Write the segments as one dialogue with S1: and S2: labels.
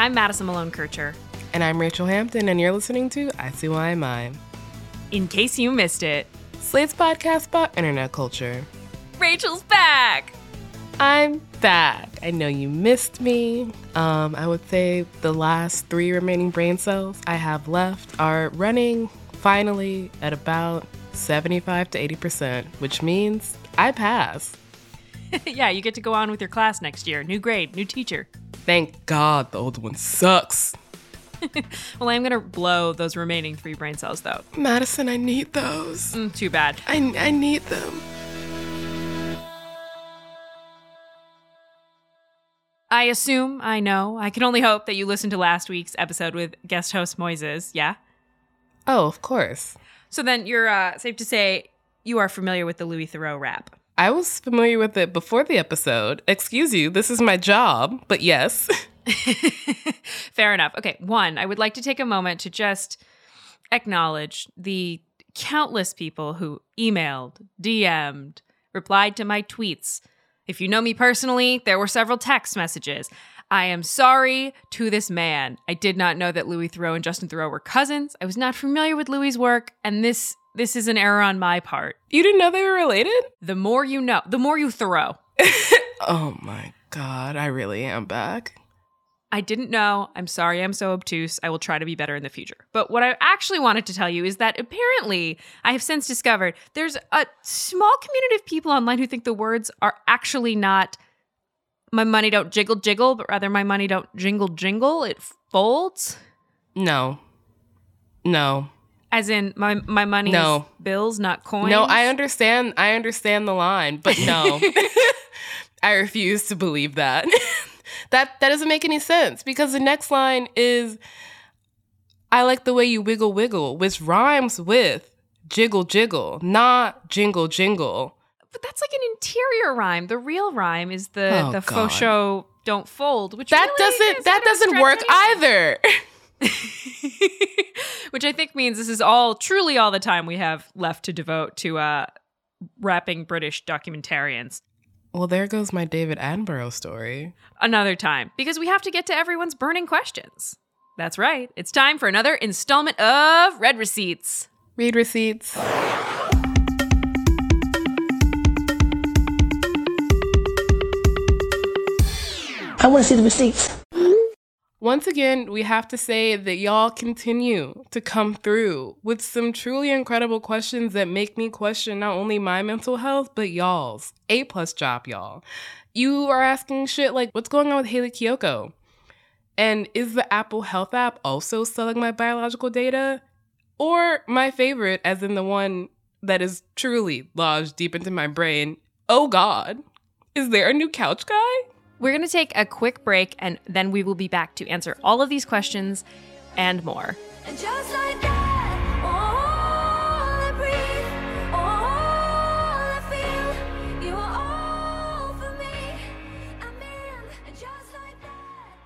S1: I'm Madison Malone Kircher.
S2: And I'm Rachel Hampton, and you're listening to I See Why Am I.
S1: In case you missed it,
S2: Slate's podcast about internet culture.
S1: Rachel's back!
S2: I'm back. I know you missed me. I would say the last 3 remaining brain cells I have left are running finally at about 75 to 80%, which means I pass.
S1: Yeah, you get to go on with your class next year. New grade, new teacher.
S2: Thank God the old one sucks.
S1: Well, I'm going to blow those remaining 3 brain cells, though.
S2: Madison, I need those.
S1: Too bad.
S2: I need them.
S1: I assume, I know, I can only hope that you listened to last week's episode with guest host Moises, yeah?
S2: Oh, of course.
S1: So then you're safe to say you are familiar with the Louis Theroux rap.
S2: I was familiar with it before the episode. Excuse you, this is my job, but yes.
S1: Fair enough. Okay, 1, I would like to take a moment to just acknowledge the countless people who emailed, DM'd, replied to my tweets. If you know me personally, there were several text messages. I am sorry to this man. I did not know that Louis Theroux and Justin Theroux were cousins. I was not familiar with Louis's work, and this is an error on my part.
S2: You didn't know they were related?
S1: The more you know, the more you Theroux.
S2: Oh my God, I really am back.
S1: I didn't know. I'm sorry I'm so obtuse. I will try to be better in the future. But what I actually wanted to tell you is that apparently I have since discovered there's a small community of people online who think the words are actually not "my money don't jiggle jiggle," but rather "my money don't jingle jingle. It folds."
S2: No.
S1: As in my money is bills, not coins.
S2: No, I understand the line, but no. I refuse to believe that. That doesn't make any sense, because the next line is, I like the way you wiggle wiggle, which rhymes with jiggle jiggle, not jingle jingle.
S1: But that's like an interior rhyme. The real rhyme is the faux show don't fold, which
S2: that doesn't work either.
S1: Which I think means this is truly all the time we have left to devote to rapping British documentarians.
S2: Well, there goes my David Attenborough story.
S1: Another time, because we have to get to everyone's burning questions. That's right. It's time for another installment of Read Receipts.
S2: Read receipts.
S3: I want to see the receipts.
S2: Once again, we have to say that y'all continue to come through with some truly incredible questions that make me question not only my mental health, but y'all's. A+ job, y'all. You are asking shit like, what's going on with Hayley Kiyoko? And is the Apple Health app also selling my biological data? Or my favorite, as in the one that is truly lodged deep into my brain, oh God, is there a new couch guy?
S1: We're going to take a quick break, and then we will be back to answer all of these questions and more.
S4: And just like that, all I breathe, all I feel, you are all for me. I'm in, and just like that,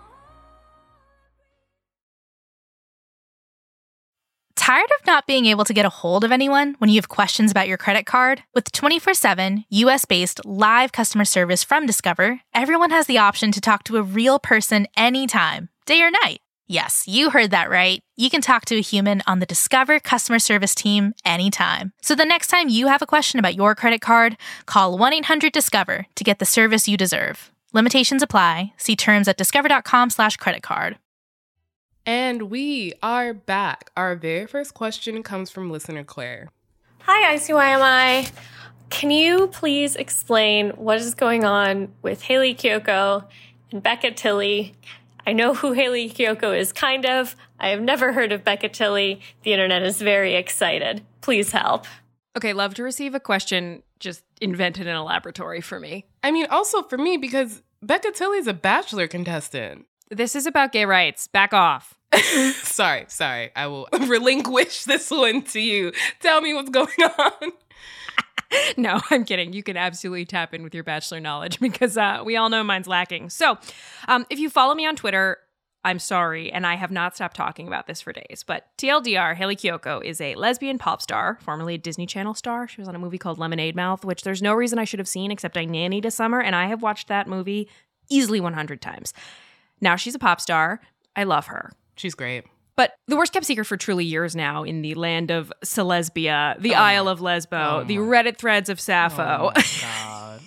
S5: Tired of not being able to get a hold of anyone when you have questions about your credit card? With 24/7 US-based live customer service from Discover, everyone has the option to talk to a real person anytime, day or night. Yes, you heard that right. You can talk to a human on the Discover customer service team anytime. So the next time you have a question about your credit card, call 1-800-DISCOVER to get the service you deserve. Limitations apply. See terms at discover.com/creditcard.
S2: And we are back. Our very first question comes from listener Claire.
S6: Hi, ICYMI. Can you please explain what is going on with Hayley Kiyoko and Becca Tilley? I know who Hayley Kiyoko is, kind of. I have never heard of Becca Tilley. The internet is very excited. Please help.
S1: Okay, love to receive a question just invented in a laboratory for me.
S2: I mean, also for me, because Becca Tilley's a Bachelor contestant.
S1: This is about gay rights. Back off.
S2: Sorry. I will relinquish this one to you. Tell me what's going on.
S1: No, I'm kidding. You can absolutely tap in with your Bachelor knowledge because we all know mine's lacking. So if you follow me on Twitter, I'm sorry, and I have not stopped talking about this for days, but TLDR, Hayley Kiyoko is a lesbian pop star, formerly a Disney Channel star. She was on a movie called Lemonade Mouth, which there's no reason I should have seen except I nannied a summer, and I have watched that movie easily 100 times. Now she's a pop star. I love her.
S2: She's great.
S1: But the worst kept secret for truly years now in the land of Celesbia, the Isle of Lesbo, the Reddit threads of Sappho.
S2: Oh my God.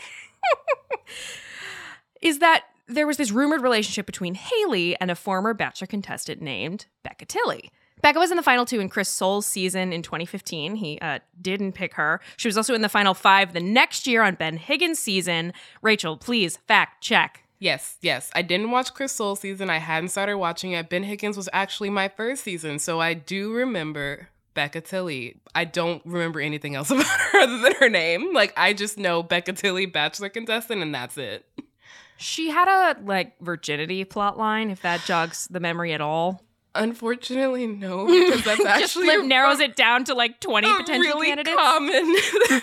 S1: Is that there was this rumored relationship between Haley and a former Bachelor contestant named Becca Tilley. Becca was in the final 2 in Chris Soule's season in 2015. He didn't pick her. She was also in the final 5 the next year on Ben Higgins' season. Rachel, please fact check.
S2: Yes. I didn't watch Chris Soule's season. I hadn't started watching it. Ben Higgins was actually my first season, so I do remember Becca Tilley. I don't remember anything else about her other than her name. Like, I just know Becca Tilley, Bachelor contestant, and that's it.
S1: She had a, virginity plot line, if that jogs the memory at all.
S2: Unfortunately, no, because that's actually
S1: Just narrows it down to, 20
S2: a
S1: potential
S2: really
S1: candidates.
S2: common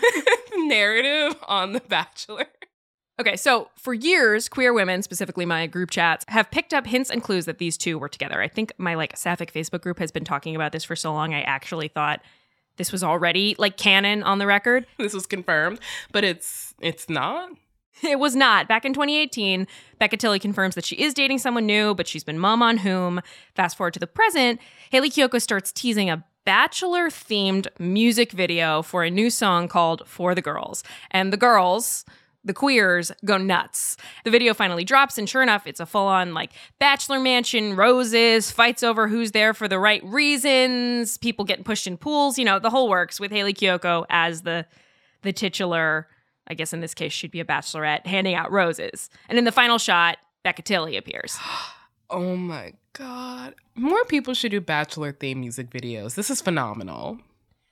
S2: narrative on The Bachelor.
S1: Okay, so for years, queer women, specifically my group chats, have picked up hints and clues that these two were together. I think my Sapphic Facebook group has been talking about this for so long, I actually thought this was already canon on the record.
S2: This was confirmed, but it's not.
S1: It was not. Back in 2018, Becca Tilley confirms that she is dating someone new, but she's been mum on whom. Fast forward to the present, Haley Kiyoko starts teasing a Bachelor-themed music video for a new song called For the Girls. And the girls, the queers, go nuts. The video finally drops, and sure enough, it's a full-on, Bachelor mansion, roses, fights over who's there for the right reasons, people getting pushed in pools, the whole works, with Haley Kiyoko as the titular, I guess in this case she'd be a bachelorette, handing out roses. And in the final shot, Becca Tilley appears.
S2: Oh my God. More people should do Bachelor-themed music videos. This is phenomenal.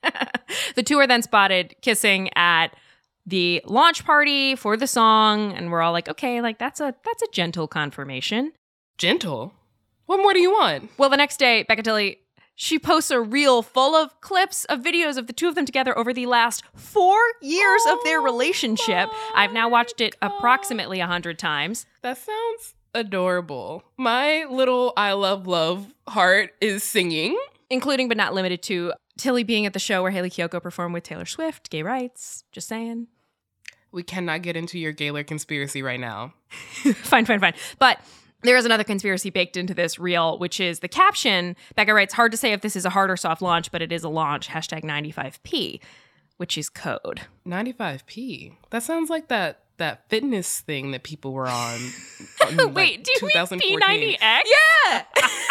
S1: The two are then spotted kissing at the launch party for the song, and we're all like, okay, that's a gentle confirmation.
S2: Gentle? What more do you want?
S1: Well, the next day, Becca Tilley, she posts a reel full of clips of videos of the two of them together over the last 4 years of their relationship. I've now watched it approximately 100 times.
S2: That sounds adorable. My little I love love heart is singing.
S1: Including but not limited to Tilley being at the show where Haley Kiyoko performed with Taylor Swift, gay rights, just saying.
S2: We cannot get into your Gaylor conspiracy right now.
S1: Fine. But there is another conspiracy baked into this reel, which is the caption. Becca writes, hard to say if this is a hard or soft launch, but it is a launch, #95p, which is code.
S2: 95p? That sounds like that fitness thing that people were on.
S1: Wait, do you mean P90X?
S2: Yeah!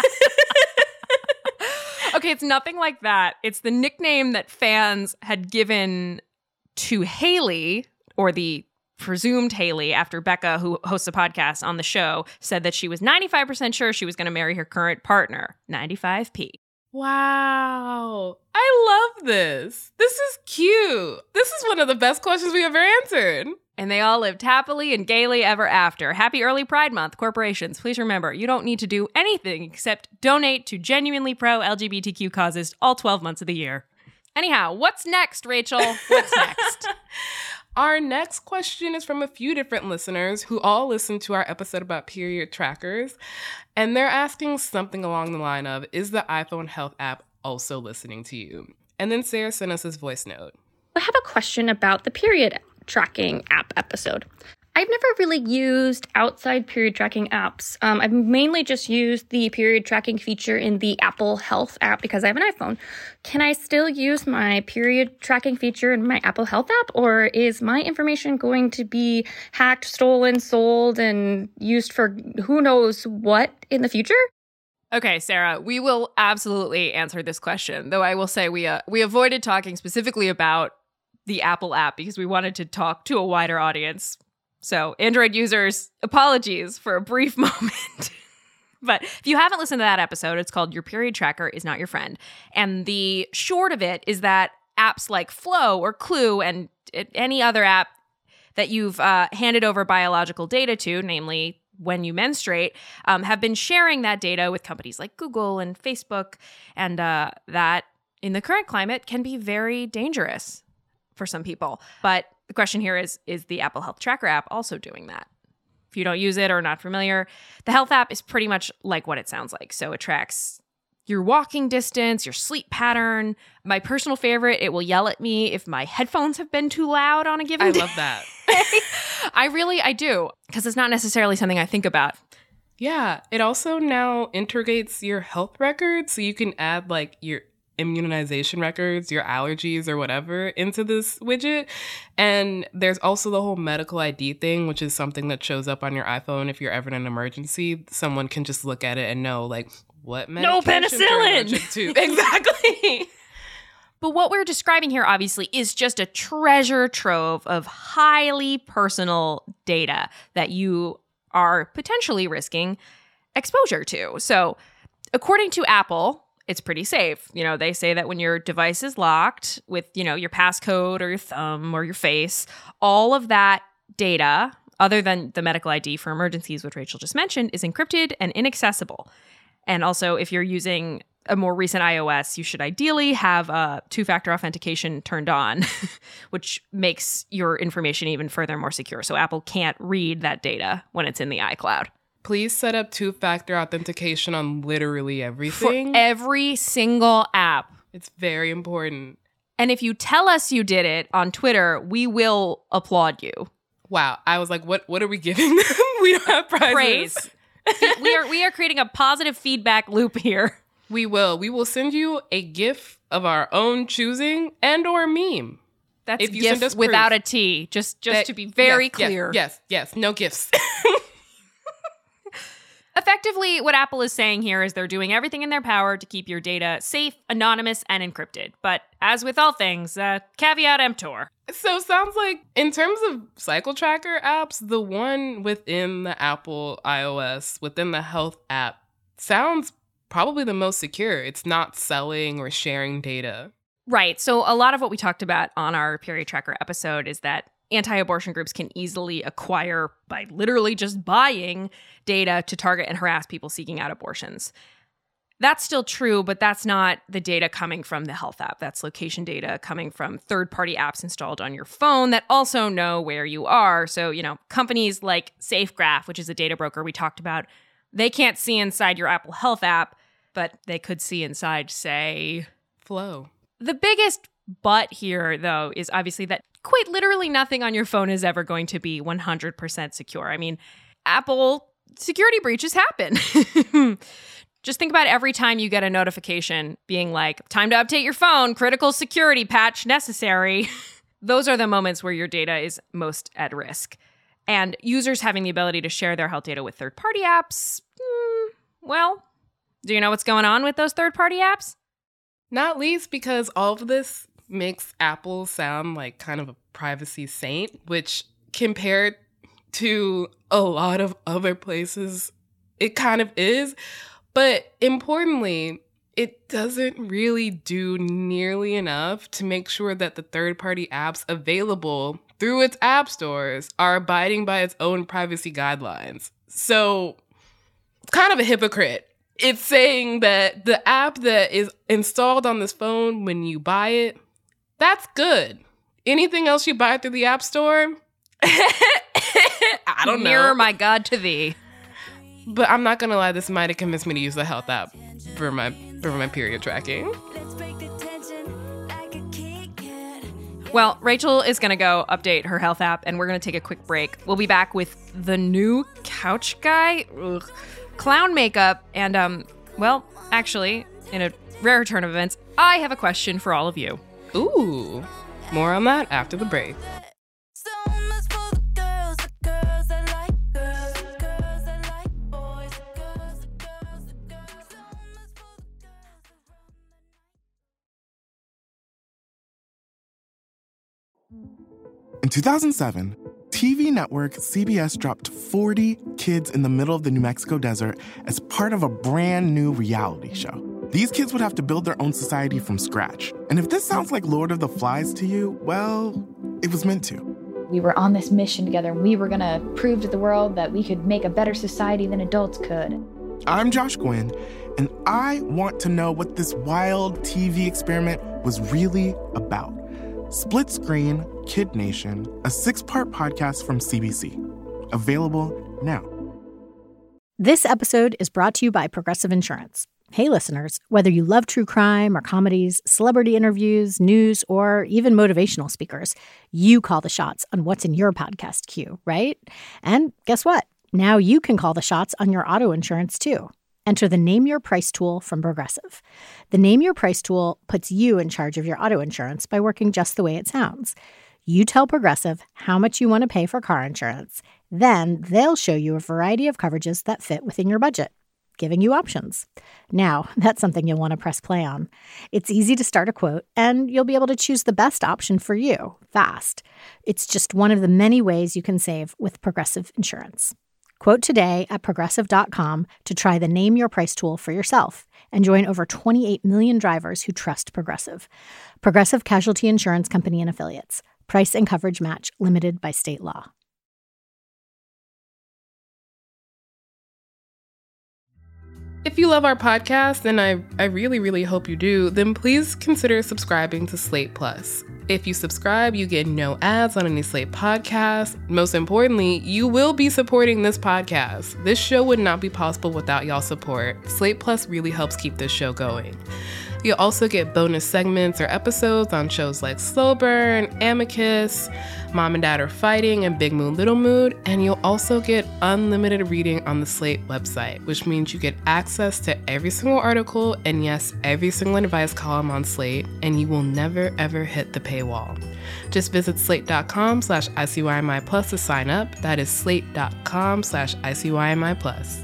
S1: Okay, it's nothing like that. It's the nickname that fans had given to Haley, or the presumed Haley, after Becca, who hosts a podcast on the show, said that she was 95% sure she was going to marry her current partner. 95p.
S2: Wow. I love this. This is cute. This is one of the best questions we ever answered.
S1: And they all lived happily and gaily ever after. Happy early Pride Month, corporations. Please remember, you don't need to do anything except donate to genuinely pro-LGBTQ causes all 12 months of the year. Anyhow, what's next, Rachel? What's next?
S2: Our next question is from a few different listeners who all listened to our episode about period trackers. And they're asking something along the line of, is the iPhone Health app also listening to you? And then Sarah sent us this voice note.
S7: I have a question about the period tracking app episode. I've never really used outside period tracking apps. I've mainly just used the period tracking feature in the Apple Health app because I have an iPhone. Can I still use my period tracking feature in my Apple Health app, or is my information going to be hacked, stolen, sold, and used for who knows what in the future?
S1: Okay, Sarah, we will absolutely answer this question, though I will say we avoided talking specifically about the Apple app because we wanted to talk to a wider audience. So, Android users, apologies for a brief moment. But if you haven't listened to that episode, it's called Your Period Tracker is Not Your Friend. And the short of it is that apps like Flow or Clue and any other app that you've handed over biological data to, namely when you menstruate, have been sharing that data with companies like Google and Facebook. And that, in the current climate, can be very dangerous for some people. But the question here is the Apple Health Tracker app also doing that? If you don't use it or are not familiar, the Health app is pretty much like what it sounds like. So it tracks your walking distance, your sleep pattern. My personal favorite, it will yell at me if my headphones have been too loud on a given day.
S2: I love that.
S1: I do, because it's not necessarily something I think about.
S2: Yeah, it also now integrates your health records, so you can add like your immunization records, your allergies or whatever into this widget. And there's also the whole medical ID thing, which is something that shows up on your iPhone if you're ever in an emergency. Someone can just look at it and know like what medication you're allergic to. Exactly.
S1: But what we're describing here, obviously, is just a treasure trove of highly personal data that you are potentially risking exposure to. So, according to Apple, it's pretty safe. You know, they say that when your device is locked with, you know, your passcode or your thumb or your face, all of that data, other than the medical ID for emergencies, which Rachel just mentioned, is encrypted and inaccessible. And also, if you're using a more recent iOS, you should ideally have two-factor authentication turned on, which makes your information even further more secure. So Apple can't read that data when it's in the iCloud.
S2: Please set up two-factor authentication on literally everything.
S1: For every single app.
S2: It's very important.
S1: And if you tell us you did it on Twitter, we will applaud you.
S2: Wow. I was like, what are we giving them? We don't have prizes.
S1: Praise. we are creating a positive feedback loop here.
S2: We will. We will send you a GIF of our own choosing and or meme.
S1: That's
S2: if you
S1: GIF
S2: send us
S1: without
S2: proof.
S1: a T, just
S2: That-
S1: to be very
S2: yes,
S1: clear.
S2: Yes. No GIFs.
S1: Effectively, what Apple is saying here is they're doing everything in their power to keep your data safe, anonymous, and encrypted. But as with all things, caveat emptor.
S2: So sounds like in terms of cycle tracker apps, the one within the Apple iOS, within the health app, sounds probably the most secure. It's not selling or sharing data.
S1: Right. So a lot of what we talked about on our period tracker episode is that anti-abortion groups can easily acquire, by literally just buying, data to target and harass people seeking out abortions. That's still true, but that's not the data coming from the health app. That's location data coming from third-party apps installed on your phone that also know where you are. So, you know, companies like SafeGraph, which is a data broker we talked about, they can't see inside your Apple Health app, but they could see inside, say,
S2: Flow.
S1: The biggest but here, though, is obviously that quite literally nothing on your phone is ever going to be 100% secure. I mean, Apple security breaches happen. Just think about every time you get a notification being like, time to update your phone, critical security patch necessary. Those are the moments where your data is most at risk. And users having the ability to share their health data with third-party apps, well, do you know what's going on with those third-party apps?
S2: Not least because all of this makes Apple sound like kind of a privacy saint, which compared to a lot of other places, it kind of is. But importantly, it doesn't really do nearly enough to make sure that the third-party apps available through its app stores are abiding by its own privacy guidelines. So, it's kind of a hypocrite. It's saying that the app that is installed on this phone when you buy it, that's good. Anything else you buy through the App Store? I don't know.
S1: Nearer my God to thee.
S2: But I'm not going to lie, this might have convinced me to use the health app for my period tracking.
S1: Well, Rachel is going to go update her health app, and we're going to take a quick break. We'll be back with the new couch guy, clown makeup, and, well, actually, in a rare turn of events, I have a question for all of you.
S2: Ooh, more on that after the break.
S8: In 2007, TV network CBS dropped 40 kids in the middle of the New Mexico desert as part of a brand new reality show. These kids would have to build their own society from scratch. And if this sounds like Lord of the Flies to you, well, it was meant to.
S9: We were on this mission together. We were going to prove to the world that we could make a better society than adults could.
S8: I'm Josh Gwynn, and I want to know what this wild TV experiment was really about. Split Screen, Kid Nation, a 6-part podcast from CBC. Available now.
S10: This episode is brought to you by Progressive Insurance. Hey, listeners, whether you love true crime or comedies, celebrity interviews, news, or even motivational speakers, you call the shots on what's in your podcast queue, right? And guess what? Now you can call the shots on your auto insurance too. Enter the Name Your Price tool from Progressive. The Name Your Price tool puts you in charge of your auto insurance by working just the way it sounds. You tell Progressive how much you want to pay for car insurance. Then they'll show you a variety of coverages that fit within your budget, giving you options. Now, that's something you'll want to press play on. It's easy to start a quote, and you'll be able to choose the best option for you fast. It's just one of the many ways you can save with Progressive Insurance. Quote today at Progressive.com to try the Name Your Price tool for yourself and join over 28 million drivers who trust Progressive. Progressive Casualty Insurance Company and Affiliates. Price and coverage match limited by state law.
S2: If you love our podcast, and I really, really hope you do, then please consider subscribing to Slate Plus. If you subscribe, you get no ads on any Slate podcast. Most importantly, you will be supporting this podcast. This show would not be possible without y'all support. Slate Plus really helps keep this show going. You'll also get bonus segments or episodes on shows like Slow Burn, Amicus, Mom and Dad Are Fighting, and Big Mood, Little Mood. And you'll also get unlimited reading on the Slate website, which means you get access to every single article and, yes, every single advice column on Slate, and you will never, ever hit the paywall. Just visit slate.com/ICYMI Plus to sign up. That is slate.com/ICYMI Plus.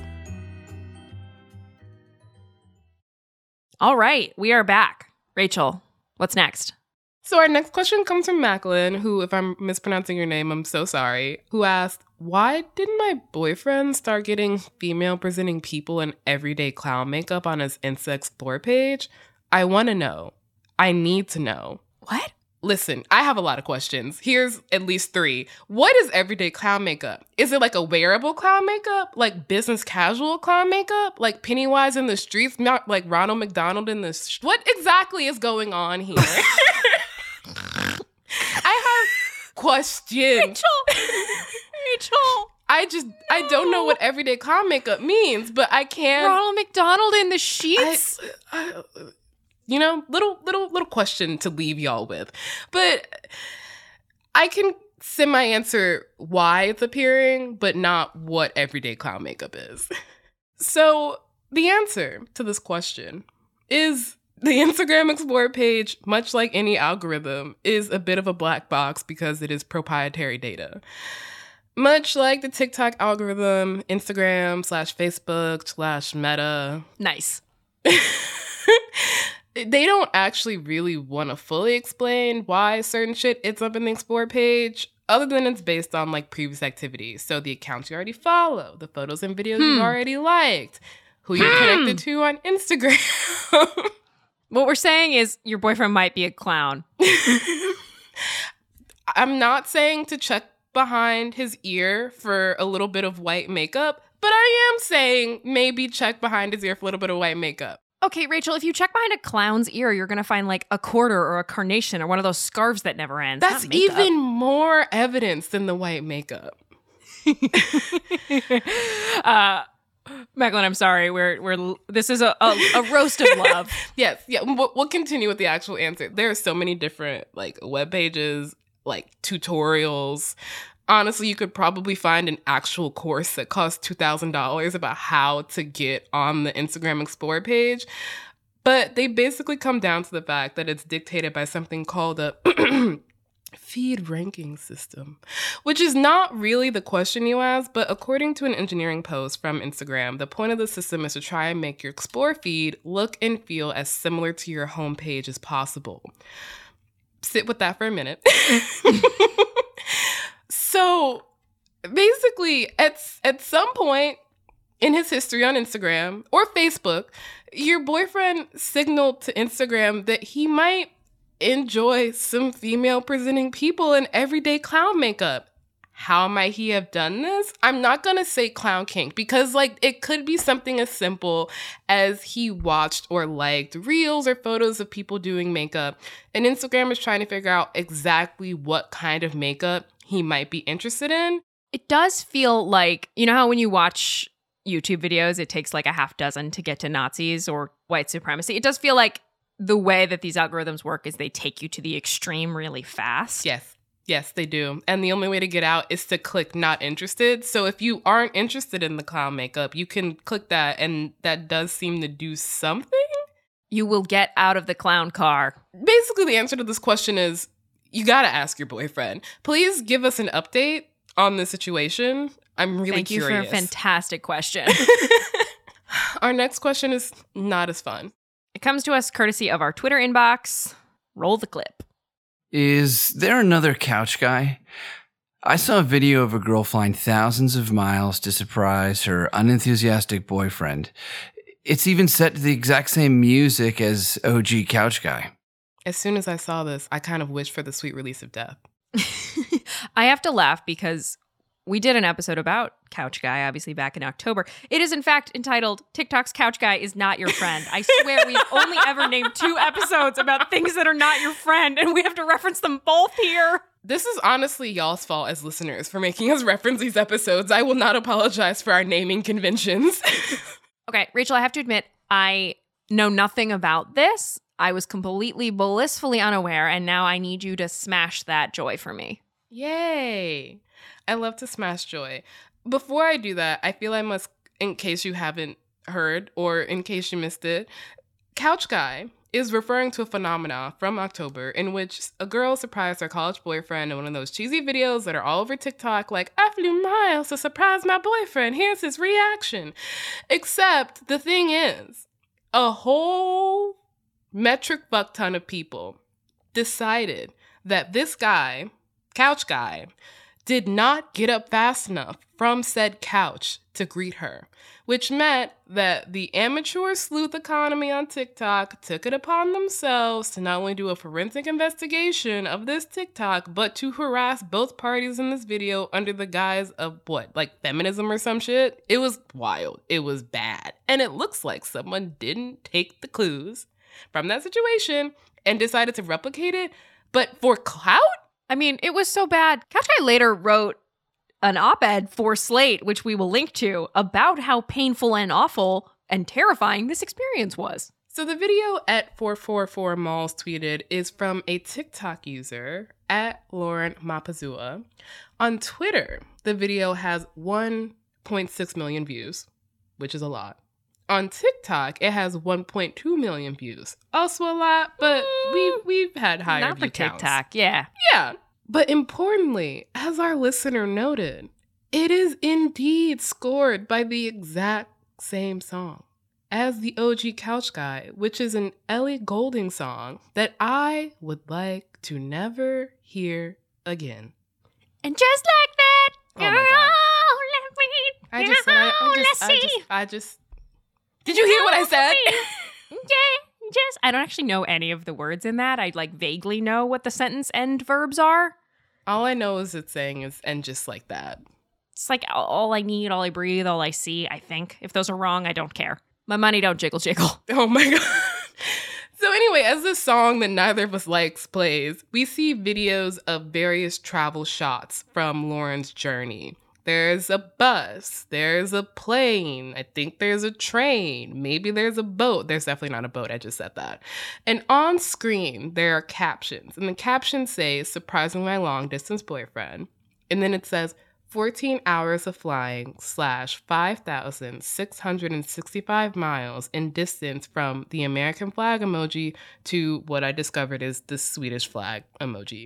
S1: All right, we are back. Rachel, what's next?
S2: So our next question comes from Macklin, who, if I'm mispronouncing your name, I'm so sorry, who asked, why didn't my boyfriend start getting female-presenting people in everyday clown makeup on his Insta Explore page? I want to know. I need to know.
S1: What?
S2: Listen, I have a lot of questions. Here's at least 3. What is everyday clown makeup? Is it like a wearable clown makeup? Like business casual clown makeup? Like Pennywise in the streets? Not like Ronald McDonald in the... What exactly is going on here? I have questions.
S1: Rachel.
S2: I don't know what everyday clown makeup means, but I can...
S1: Ronald McDonald in the sheets?
S2: You know, little question to leave y'all with. But I can semi-answer why it's appearing, but not what everyday clown makeup is. So the answer to this question is the Instagram Explorer page, much like any algorithm, is a bit of a black box because it is proprietary data. Much like the TikTok algorithm, Instagram/Facebook/Meta.
S1: Nice.
S2: They don't actually really want to fully explain why certain shit ends up in the Explore page, other than it's based on like previous activities. So the accounts you already follow, the photos and videos you already liked, who you're connected to on Instagram.
S1: What we're saying is your boyfriend might be a clown.
S2: I'm not saying to check behind his ear for a little bit of white makeup, but I am saying maybe check behind his ear for a little bit of white makeup.
S1: Okay, Rachel, if you check behind a clown's ear, you're going to find like a quarter or a carnation or one of those scarves that never ends.
S2: That's even more evidence than the white makeup.
S1: Macklin, I'm sorry. We're this is a roast of love.
S2: Yes, yeah. We'll continue with the actual answer. There are so many different like web pages, like tutorials. Honestly, you could probably find an actual course that costs $2,000 about how to get on the Instagram Explorer page. But they basically come down to the fact that it's dictated by something called a feed ranking system, which is not really the question you asked, but according to an engineering post from Instagram, the point of the system is to try and make your Explore feed look and feel as similar to your homepage as possible. Sit with that for a minute. So basically, at some point in his history on Instagram or Facebook, your boyfriend signaled to Instagram that he might enjoy some female-presenting people in everyday clown makeup. How might he have done this? I'm not going to say clown kink because, like, it could be something as simple as he watched or liked reels or photos of people doing makeup, and Instagram is trying to figure out exactly what kind of makeup he might be interested in.
S1: It does feel like, you know how when you watch YouTube videos, it takes like a half dozen to get to Nazis or white supremacy? It does feel like the way that these algorithms work is they take you to the extreme really fast.
S2: Yes. Yes, they do. And the only way to get out is to click not interested. So if you aren't interested in the clown makeup, you can click that, and that does seem to do something.
S1: You will get out of the clown car.
S2: Basically, the answer to this question is you got to ask your boyfriend. Please give us an update on the situation. I'm really
S1: Thank
S2: curious.
S1: you for a fantastic question.
S2: Our next question is not as fun.
S1: It comes to us courtesy of our Twitter inbox. Roll the clip.
S11: Is there another couch guy? I saw a video of a girl flying thousands of miles to surprise her unenthusiastic boyfriend. It's even set to the exact same music as OG Couch Guy.
S2: As soon as I saw this, I kind of wished for the sweet release of death.
S1: I have to laugh because we did an episode about Couch Guy, obviously back in October. It is, in fact, entitled TikTok's Couch Guy is Not Your Friend. I swear we've only ever named 2 episodes about things that are not your friend, and we have to reference them both here.
S2: This is honestly y'all's fault as listeners for making us reference these episodes. I will not apologize for our naming conventions.
S1: Okay, Rachel, I have to admit, I know nothing about this. I was completely blissfully unaware, and now I need you to smash that joy for me.
S2: Yay! I love to smash joy. Before I do that, I feel I must, in case you haven't heard or in case you missed it, Couch Guy is referring to a phenomena from October in which a girl surprised her college boyfriend in one of those cheesy videos that are all over TikTok, like, I flew miles to surprise my boyfriend. Here's his reaction. Except the thing is, a whole metric fuck ton of people decided that this guy, Couch Guy, did not get up fast enough from said couch to greet her, which meant that the amateur sleuth economy on TikTok took it upon themselves to not only do a forensic investigation of this TikTok, but to harass both parties in this video under the guise of what, like feminism or some shit? It was wild. It was bad. And it looks like someone didn't take the clues from that situation and decided to replicate it, but for clout?
S1: I mean, it was so bad. Couch Guy later wrote an op-ed for Slate, which we will link to, about how painful and awful and terrifying this experience was.
S2: So the video at 444 Malls tweeted is from a TikTok user at Lauren Mapazua. On Twitter, the video has 1.6 million views, which is a lot. On TikTok, it has 1.2 million views. Also a lot, but we've had higher
S1: Not
S2: view
S1: for
S2: counts.
S1: TikTok, yeah.
S2: Yeah. But importantly, as our listener noted, it is indeed scored by the exact same song as the OG Couch Guy, which is an Ellie Goulding song that I would like to never hear again.
S1: And just like that,
S2: Oh my God. I just. Did you hear what I said?
S1: I don't actually know any of the words in that. I like vaguely know what the sentence end verbs are.
S2: All I know is it's saying is, and just like that.
S1: It's like all I need, all I breathe, all I see, I think. If those are wrong, I don't care. My money don't jiggle jiggle.
S2: Oh my God. So anyway, as this song that neither of us likes plays, we see videos of various travel shots from Lauren's journey. There's a bus, there's a plane, I think there's a train, maybe there's a boat. There's definitely not a boat, I just said that. And on screen, there are captions. And the captions say, surprising my long distance boyfriend. And then it says, 14 hours of flying / 5,665 miles in distance from the American flag emoji to what I discovered is the Swedish flag emoji.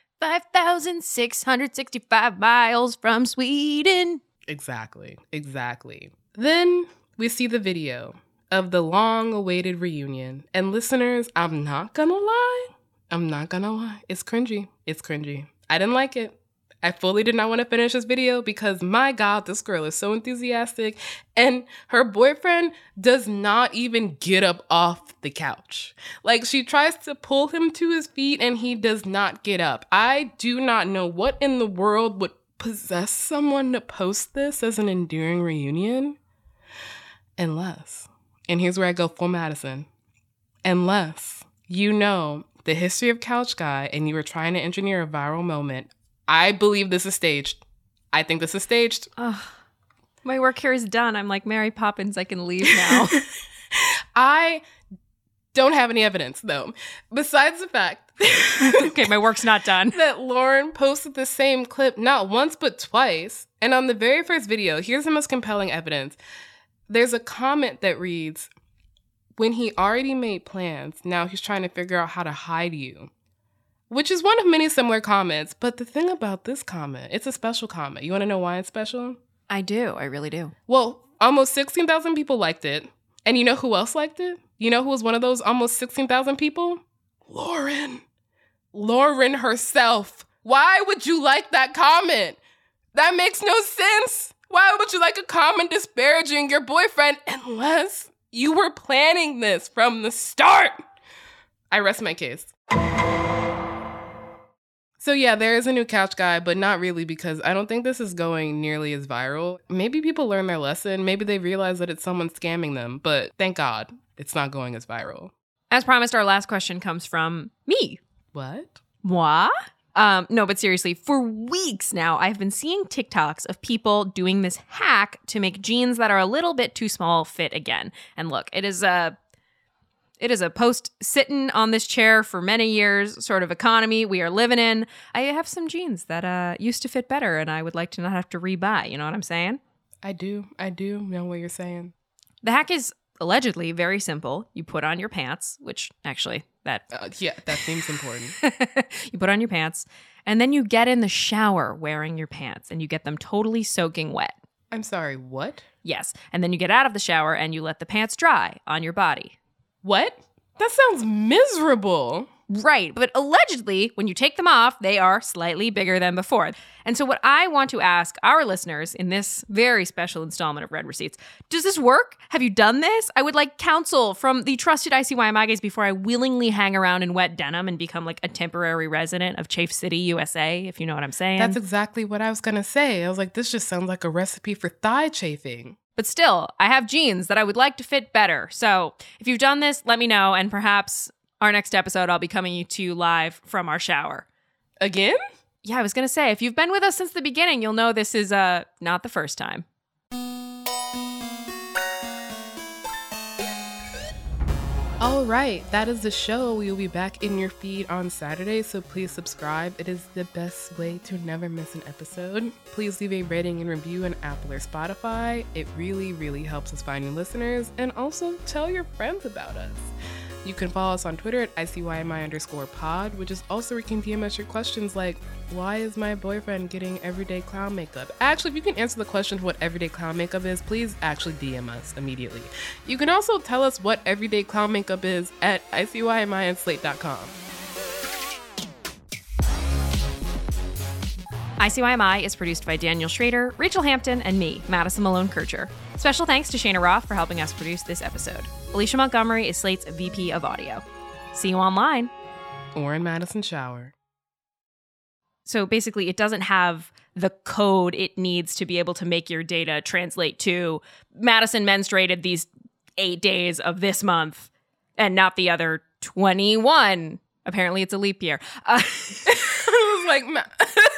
S1: 5,665 miles from Sweden.
S2: Exactly. Then we see the video of the long-awaited reunion. And listeners, I'm not gonna lie. It's cringy. I didn't like it. I fully did not want to finish this video because, my God, this girl is so enthusiastic. And her boyfriend does not even get up off the couch. Like, she tries to pull him to his feet and he does not get up. I do not know what in the world would possess someone to post this as an endearing reunion. Unless, and here's where I go full Madison, unless you know the history of Couch Guy and you were trying to engineer a viral moment. I believe this is staged. I think this is staged.
S1: My work here is done. I'm like Mary Poppins. I can leave now.
S2: I Don't have any evidence, though. Besides the fact
S1: Okay, my work's not done.
S2: that Lauren posted the same clip not once but twice. And on the very first video, here's the most compelling evidence. There's a comment that reads, when he already made plans, now he's trying to figure out how to hide you. Which is one of many similar comments. But the thing about this comment, it's a special comment. You want to know why it's special?
S1: I do. I really do.
S2: Well, almost 16,000 people liked it. And you know who else liked it? You know who was one of those almost 16,000 people? Lauren. Lauren herself. Why would you like that comment? That makes no sense. Why would you like a comment disparaging your boyfriend unless you were planning this from the start? I rest my case. So yeah, there is a new couch guy, but not really, because I don't think this is going nearly as viral. Maybe people learn their lesson. Maybe they realize that it's someone scamming them, but thank God it's not going as viral.
S1: As promised, our last question comes from me.
S2: What?
S1: Moi? No, but seriously, for weeks now, I've been seeing TikToks of people doing this hack to make jeans that are a little bit too small fit again. And look, it is a post-sitting on this chair for many years sort of economy we are living in. I have some jeans that used to fit better, and I would like to not have to rebuy. You know what I'm saying?
S2: I do know what you're saying.
S1: The hack is allegedly very simple. You put on your pants, which actually that
S2: seems important.
S1: You put on your pants, and then you get in the shower wearing your pants, and you get them totally soaking wet.
S2: I'm sorry, what?
S1: Yes, and then you get out of the shower and you let the pants dry on your body.
S2: What? That sounds miserable.
S1: Right, but allegedly, when you take them off, they are slightly bigger than before. And so what I want to ask our listeners in this very special installment of Red Receipts, does this work? Have you done this? I would like counsel from the trusted ICYMI guys before I willingly hang around in wet denim and become like a temporary resident of Chafe City, USA, if you know what I'm saying.
S2: That's exactly what I was going to say. I was like, this just sounds like a recipe for thigh chafing.
S1: But still, I have jeans that I would like to fit better. So if you've done this, let me know, and perhaps our next episode, I'll be coming to you live from our shower.
S2: Again?
S1: Yeah, I was going to say, if you've been with us since the beginning, you'll know this is not the first time.
S2: All right, that is the show. We will be back in your feed on Saturday, so please subscribe. It is the best way to never miss an episode. Please leave a rating and review on Apple or Spotify. It really, really helps us find new listeners. And also tell your friends about us. You can follow us on Twitter at ICYMI_pod, which is also where you can DM us your questions like, why is my boyfriend getting everyday clown makeup? Actually, if you can answer the question of what everyday clown makeup is, please actually DM us immediately. You can also tell us what everyday clown makeup is at ICYMI@slate.com.
S1: ICYMI is produced by Daniel Schrader, Rachel Hampton, and me, Madison Malone-Kircher. Special thanks to Shayna Roth for helping us produce this episode. Alicia Montgomery is Slate's VP of Audio. See you online.
S2: Or in Madison Shower.
S1: So basically, it doesn't have the code it needs to be able to make your data translate to Madison menstruated these 8 days of this month and not the other 21. Apparently, it's a leap year.
S2: I was like...